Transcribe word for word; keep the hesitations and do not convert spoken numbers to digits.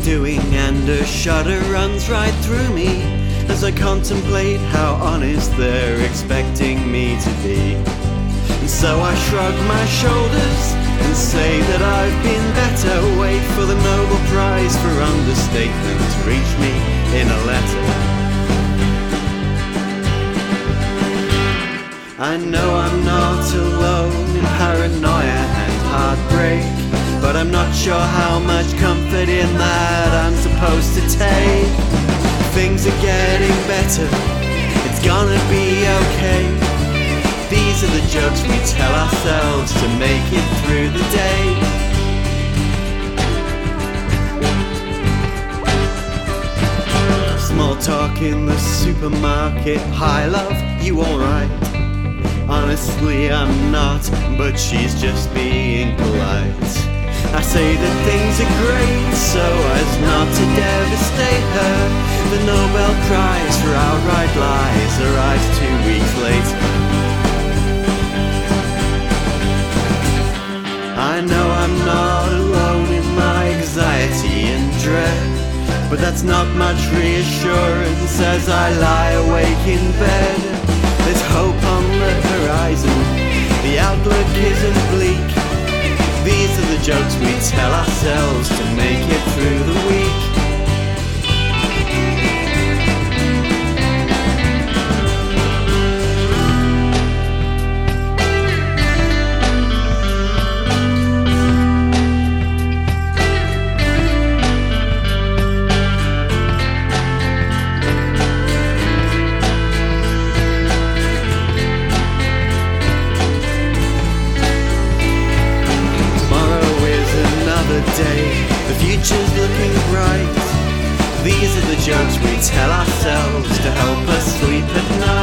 doing, and a shudder runs right through me as I contemplate how honest they're expecting me to be. And so I shrug my shoulders and say that I've been better. Wait for the Nobel Prize for understatement to reach me in a letter. I know I'm not alone in paranoia and heartbreak, but I'm not sure how much comfort in that I'm supposed to take. Things are getting better, it's gonna be okay. These are the jokes we tell ourselves to make it through the day. Small talk in the supermarket. Hi love, you alright? Honestly I'm not, but she's just being polite. I say that things are great so as not to devastate her. The Nobel Prize for outright lies arrives two weeks later. I know I'm not alone in my anxiety and dread, but that's not much reassurance as I lie awake in bed. There's hope on the horizon, the outlook isn't bleak. These are the jokes we tell ourselves to make it through the week. Day. The future's looking bright. These are the jokes we tell ourselves to help us sleep at night.